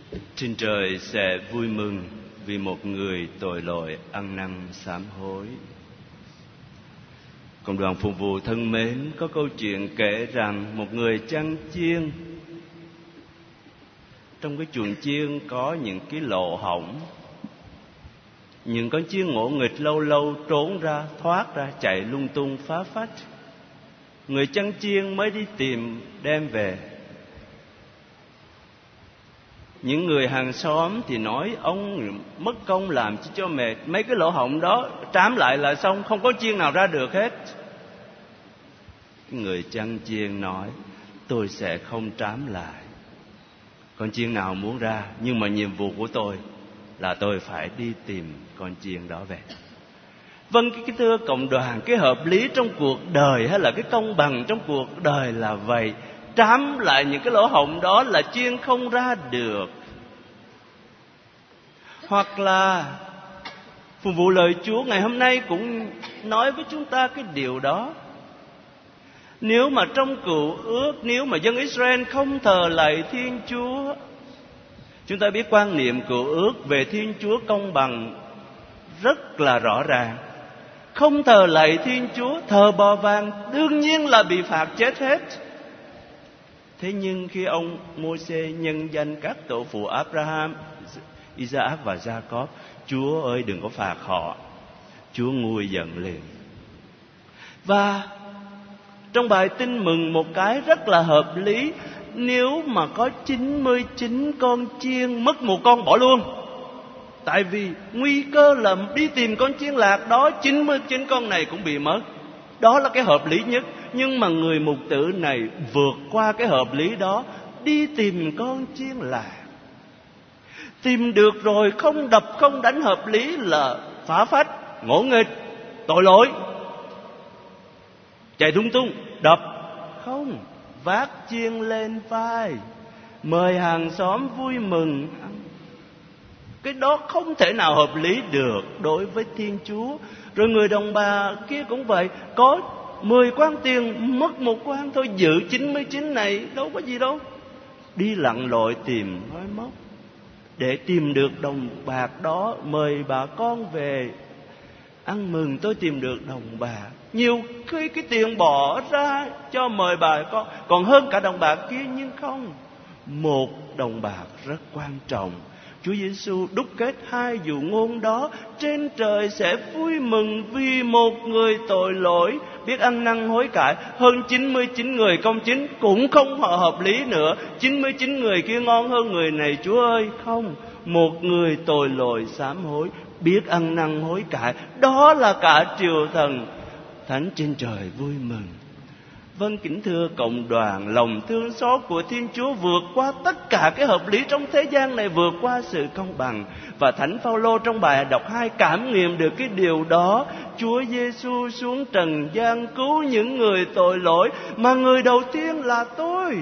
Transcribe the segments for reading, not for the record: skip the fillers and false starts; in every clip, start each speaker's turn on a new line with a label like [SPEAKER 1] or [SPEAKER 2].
[SPEAKER 1] Trên trời sẽ vui mừng vì một người tội lỗi ăn năn sám hối. Cộng đoàn phục vụ thân mến, có câu chuyện kể rằng một người chăn chiên. Trong cái chuồng chiên có những cái lỗ hổng, những con chiên ngỗ nghịch lâu lâu trốn ra, thoát ra, chạy lung tung phá phách. Người chăn chiên mới đi tìm đem về. Những người hàng xóm thì nói ông mất công làm chi cho mệt, mấy cái lỗ hổng đó trám lại là xong, không có chiên nào ra được hết. Người chăn chiên nói tôi sẽ không trám lại, con chiên nào muốn ra, nhưng mà nhiệm vụ của tôi là tôi phải đi tìm con chiên đó về. Vâng, cái thưa cộng đoàn, cái hợp lý trong cuộc đời hay là cái công bằng trong cuộc đời là vậy. Trám lại những cái lỗ hổng đó là chiên không ra được. Hoặc là phục vụ lời Chúa ngày hôm nay cũng nói với chúng ta cái điều đó. Nếu mà trong cựu ước, nếu mà dân Israel không thờ lạy Thiên Chúa, chúng ta biết quan niệm cựu ước về Thiên Chúa công bằng rất là rõ ràng. Không thờ lạy Thiên Chúa, thờ bò vàng đương nhiên là bị phạt chết hết. Thế nhưng khi ông Mô-sê nhân danh các tổ phụ Abraham, Isaac và Jacob, Chúa ơi đừng có phạt họ, Chúa nguôi giận liền. Và trong bài tin mừng một cái rất là hợp lý. Nếu mà có 99 con chiên, mất một con bỏ luôn. Tại vì nguy cơ là đi tìm con chiên lạc đó, 99 con này cũng bị mất. Đó là cái hợp lý nhất. Nhưng mà người mục tử này vượt qua cái hợp lý đó, đi tìm con chiên lạc. Tìm được rồi, không đập không đánh hợp lý là phá phách, ngỗ nghịch, tội lỗi, chạy lung tung, đập. Không, vác chiên lên vai, mời hàng xóm vui mừng. Cái đó không thể nào hợp lý được đối với Thiên Chúa. Rồi người đồng bà kia cũng vậy, có 10 quan tiền, mất một quan thôi, giữ 99 này đâu có gì đâu. Đi lặn lội tìm nói móc, để tìm được đồng bạc đó, mời bà con về ăn mừng. Tôi tìm được đồng bạc, nhiều khi cái tiền bỏ ra cho mời bà con còn hơn cả đồng bạc kia. Nhưng không, một đồng bạc rất quan trọng. Chúa Giêsu đúc kết hai dụ ngôn đó. Trên trời sẽ vui mừng vì một người tội lỗi biết ăn năn hối cải hơn 99 người công chính. Cũng không hợp lý nữa, 99 người kia ngon hơn người này. Chúa ơi, không, một người tội lỗi sám hối biết ăn năn hối cải, đó là cả triều thần thánh trên trời vui mừng. Vâng, kính thưa cộng đoàn, lòng thương xót của Thiên Chúa vượt qua tất cả cái hợp lý trong thế gian này, vượt qua sự công bằng. Và Thánh Phaolô trong bài đọc 2 cảm nghiệm được cái điều đó. Chúa Giêsu xuống trần gian cứu những người tội lỗi, mà người đầu tiên là tôi.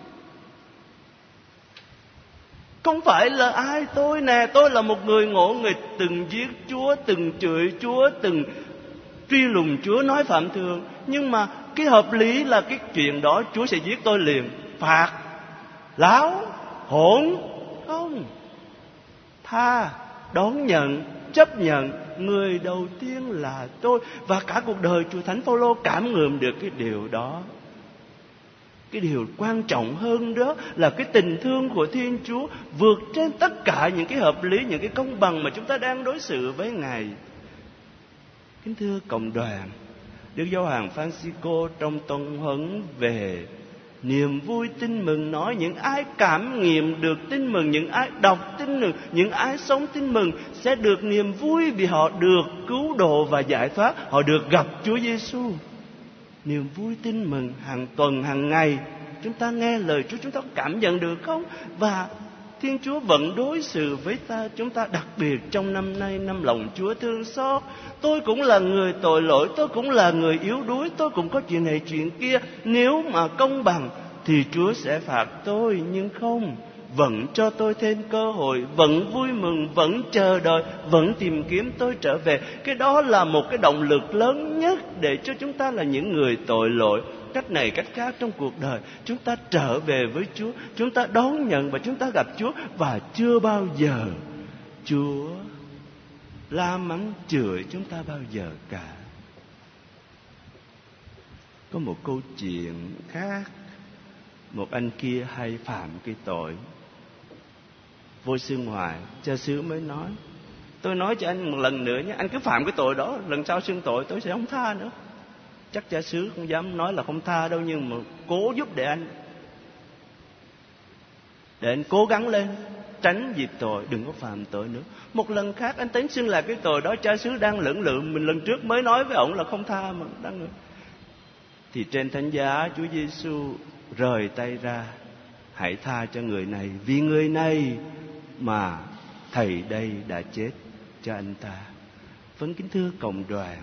[SPEAKER 1] Không phải là ai tôi nè, tôi là một người ngỗ nghịch, từng giết Chúa, từng chửi Chúa, từng truy lùng Chúa, nói phạm thường. Nhưng mà cái hợp lý là cái chuyện đó Chúa sẽ giết tôi liền, phạt, láo, hỗn. Không, tha, đón nhận, chấp nhận, người đầu tiên là tôi. Và cả cuộc đời Chúa Thánh Phaolô cảm ngượm được cái điều đó. Cái điều quan trọng hơn đó là cái tình thương của Thiên Chúa vượt trên tất cả những cái hợp lý, những cái công bằng mà chúng ta đang đối xử với Ngài. Kính thưa cộng đoàn, Đức Giáo hoàng Francisco trong tông huấn về niềm vui tin mừng nói những ai cảm nghiệm được tin mừng, những ai đọc tin mừng, những ai sống tin mừng sẽ được niềm vui vì họ được cứu độ và giải thoát, họ được gặp Chúa Giêsu. Niềm vui tin mừng hàng tuần, hàng ngày chúng ta nghe lời Chúa, chúng ta cảm nhận được không? Và Thiên Chúa vẫn đối xử với chúng ta đặc biệt trong năm nay, năm lòng Chúa thương xót. Tôi cũng là người tội lỗi, tôi cũng là người yếu đuối, tôi cũng có chuyện này chuyện kia. Nếu mà công bằng thì Chúa sẽ phạt tôi, nhưng không, vẫn cho tôi thêm cơ hội, vẫn vui mừng, vẫn chờ đợi, vẫn tìm kiếm tôi trở về. Cái đó là một cái động lực lớn nhất để cho chúng ta là những người tội lỗi cách này cách khác trong cuộc đời. Chúng ta trở về với Chúa, chúng ta đón nhận và chúng ta gặp Chúa, và chưa bao giờ Chúa la mắng chửi chúng ta bao giờ cả. Có một câu chuyện khác, một anh kia hay phạm cái tội. Vô sư ngoại, cha xứ mới nói: tôi nói cho anh một lần nữa nhé, anh cứ phạm cái tội đó, lần sau xưng tội tôi sẽ không tha nữa. Chắc cha xứ không dám nói là không tha đâu, nhưng mà cố giúp để anh cố gắng lên, tránh dịp tội, đừng có phạm tội nữa. Một lần khác anh đến xưng lại cái tội đó, cha xứ đang lưỡng lự, mình lần trước mới nói với ổng là không tha mà đang. Thì trên thánh giá Chúa Giêsu rời tay ra: hãy tha cho người này, vì người này mà thầy đây đã chết cho anh ta. Vâng, kính thưa cộng đoàn,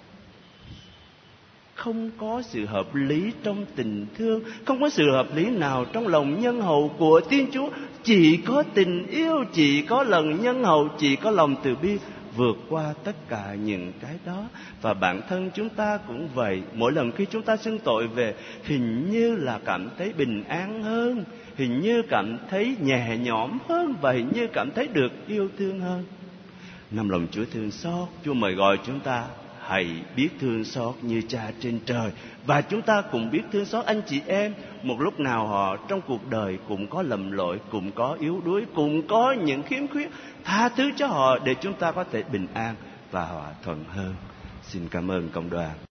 [SPEAKER 1] không có sự hợp lý trong tình thương, không có sự hợp lý nào trong lòng nhân hậu của Thiên Chúa. Chỉ có tình yêu, chỉ có lòng nhân hậu, chỉ có lòng từ bi vượt qua tất cả những cái đó. Và bản thân chúng ta cũng vậy. Mỗi lần khi chúng ta xưng tội về, hình như là cảm thấy bình an hơn, hình như cảm thấy nhẹ nhõm hơn, và hình như cảm thấy được yêu thương hơn. Nằm lòng Chúa thương xót, Chúa mời gọi chúng ta hãy biết thương xót như Cha trên trời. Và chúng ta cùng biết thương xót anh chị em. Một lúc nào họ trong cuộc đời cũng có lầm lỗi, cũng có yếu đuối, cũng có những khiếm khuyết. Tha thứ cho họ để chúng ta có thể bình an và hòa thuận hơn. Xin cảm ơn cộng đoàn.